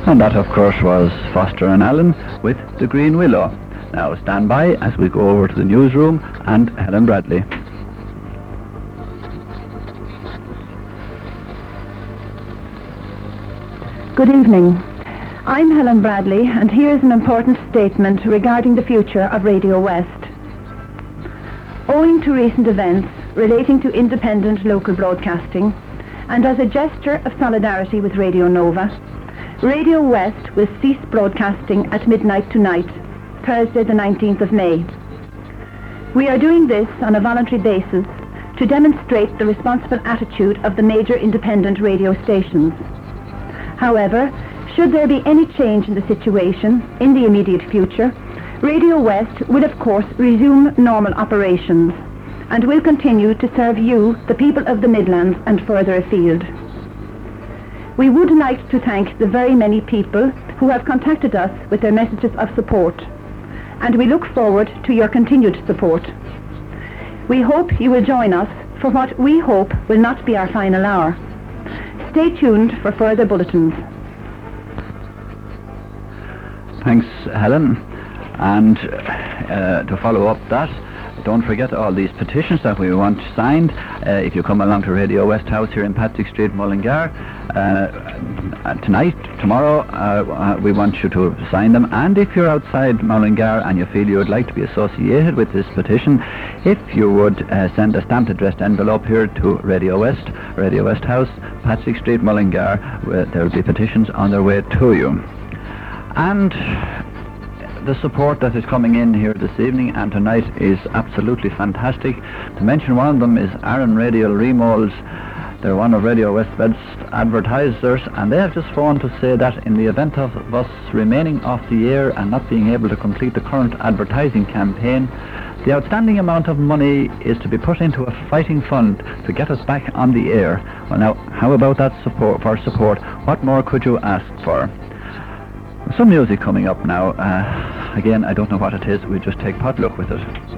And that, of course, was Foster and Allen with The Green Willow. Now stand by as we go over to the newsroom and Helen Bradley. Good evening. I'm Helen Bradley, and here's an important statement regarding the future of Radio West. Owing to recent events relating to independent local broadcasting, and as a gesture of solidarity with Radio Nova, Radio West will cease broadcasting at midnight tonight, Thursday the 19th of May. We are doing this on a voluntary basis to demonstrate the responsible attitude of the major independent radio stations. However, should there be any change in the situation in the immediate future, Radio West will of course resume normal operations and will continue to serve you, the people of the Midlands and further afield. We would like to thank the very many people who have contacted us with their messages of support, and we look forward to your continued support. We hope you will join us for what we hope will not be our final hour. Stay tuned for further bulletins. Thanks, Helen. And to follow up that, don't forget all these petitions that we want signed. If you come along to Radio West House here in Patrick Street, Mullingar, tonight, tomorrow, we want you to sign them. And if you're outside Mullingar and you feel you would like to be associated with this petition, if you would send a stamped addressed envelope here to Radio West House, Patrick Street, Mullingar, there will be petitions on their way to you. And the support that is coming in here this evening and tonight is absolutely fantastic. To mention one of them is Aaron Radial Remolds. They're one of Radio West's best advertisers, and they have just phoned to say that in the event of us remaining off the air and not being able to complete the current advertising campaign, the outstanding amount of money is to be put into a fighting fund to get us back on the air. Well, now, how about that support? What more could you ask for? Some music coming up now. Again, I don't know what it is. We'll just take potluck with it.